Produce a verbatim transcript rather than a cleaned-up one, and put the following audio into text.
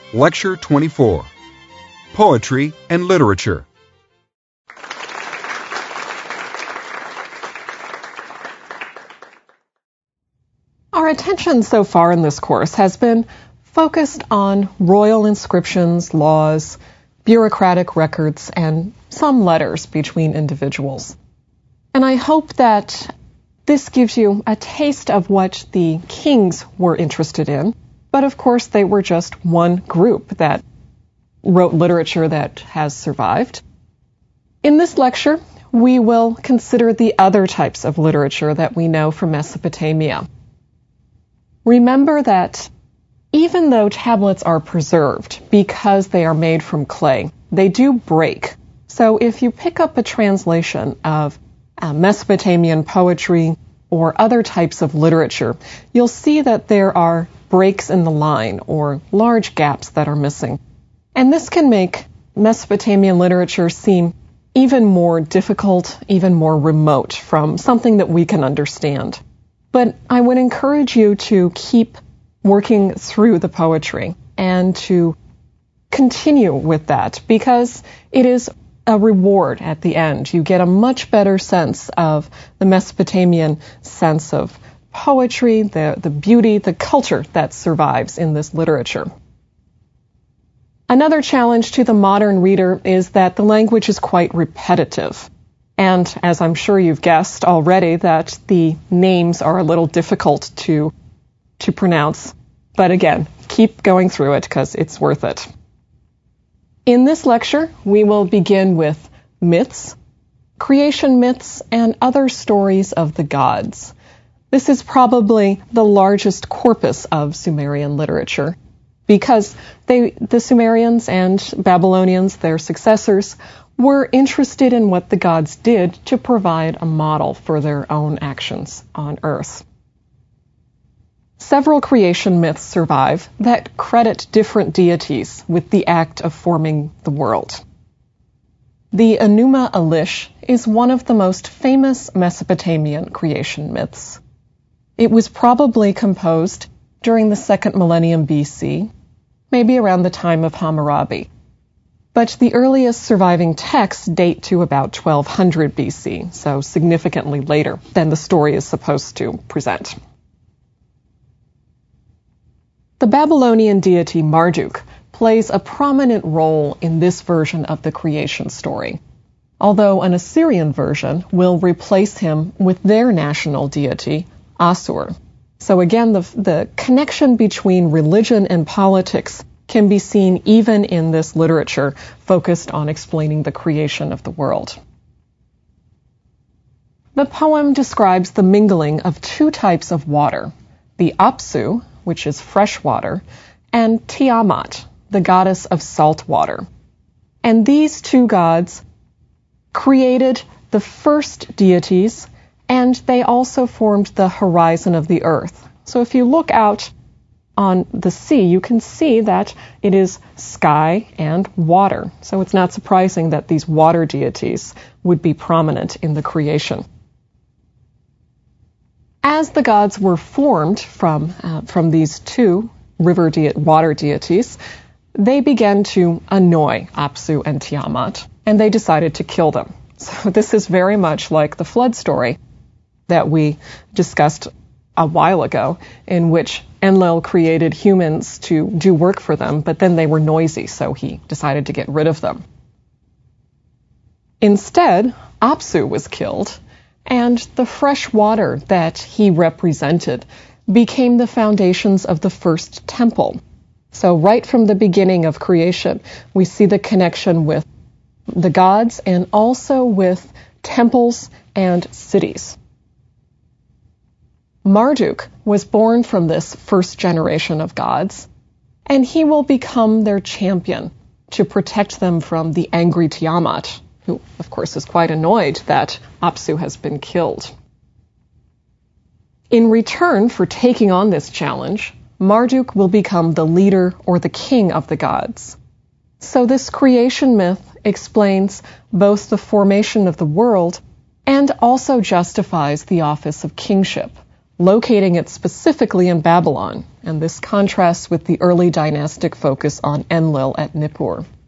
Lecture twenty-four, Poetry and Literature. Our attention so far in this course has been focused on royal inscriptions, laws, bureaucratic records, and some letters between individuals. And I hope that this gives you a taste of what the kings were interested in. But of course, they were just one group that wrote literature that has survived. In this lecture, we will consider the other types of literature that we know from Mesopotamia. Remember that even though tablets are preserved because they are made from clay, they do break. So if you pick up a translation of uh, Mesopotamian poetry or other types of literature, you'll see that there are breaks in the line or large gaps that are missing. And this can make Mesopotamian literature seem even more difficult, even more remote from something that we can understand. But I would encourage you to keep working through the poetry and to continue with that, because it is a reward at the end. You get a much better sense of the Mesopotamian sense of poetry, the, the beauty, the culture that survives in this literature. Another challenge to the modern reader is that the language is quite repetitive. And as I'm sure you've guessed already, that the names are a little difficult to, to pronounce. But again, keep going through it because it's worth it. In this lecture, we will begin with myths, creation myths, and other stories of the gods. This is probably the largest corpus of Sumerian literature because they, the Sumerians and Babylonians, their successors, were interested in what the gods did to provide a model for their own actions on Earth. Several creation myths survive that credit different deities with the act of forming the world. The Enuma Elish is one of the most famous Mesopotamian creation myths. It was probably composed during the second millennium B C, maybe around the time of Hammurabi. But the earliest surviving texts date to about twelve hundred B C, so significantly later than the story is supposed to present. The Babylonian deity Marduk plays a prominent role in this version of the creation story, although an Assyrian version will replace him with their national deity, Assur. So again, the, the connection between religion and politics can be seen even in this literature focused on explaining the creation of the world. The poem describes the mingling of two types of water, the Apsu, which is fresh water, and Tiamat, the goddess of salt water. And these two gods created the first deities, and they also formed the horizon of the earth. So if you look out on the sea, you can see that it is sky and water. So it's not surprising that these water deities would be prominent in the creation. As the gods were formed from, uh, from these two river de- water deities, they began to annoy Apsu and Tiamat, and they decided to kill them. So this is very much like the flood story that we discussed a while ago, in which Enlil created humans to do work for them, but then they were noisy, so he decided to get rid of them. Instead, Apsu was killed, and the fresh water that he represented became the foundations of the first temple. So right from the beginning of creation, we see the connection with the gods and also with temples and cities. Marduk was born from this first generation of gods, and he will become their champion to protect them from the angry Tiamat, who, of course, is quite annoyed that Apsu has been killed. In return for taking on this challenge, Marduk will become the leader or the king of the gods. So this creation myth explains both the formation of the world and also justifies the office of kingship, locating it specifically in Babylon, and this contrasts with the early dynastic focus on Enlil at Nippur.